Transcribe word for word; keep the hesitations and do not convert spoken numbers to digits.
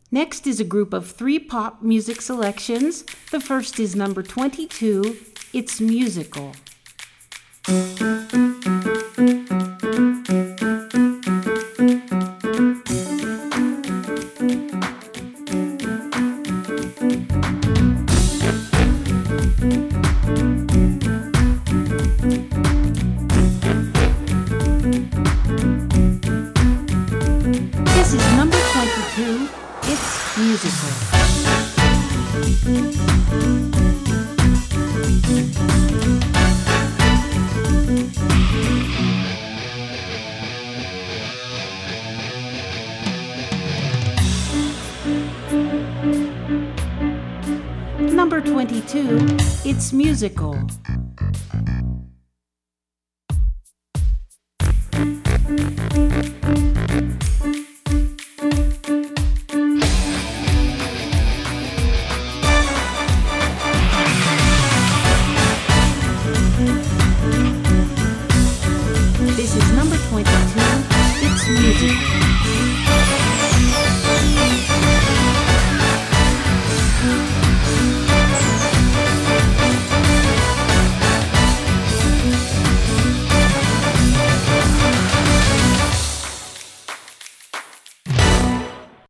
Next is a group of three pop music selections. The first is number twenty-two, It's Musical. This is number twenty-two, It's Musical. Number twenty-two, It's Musical. This is number twenty-two, It's Musical.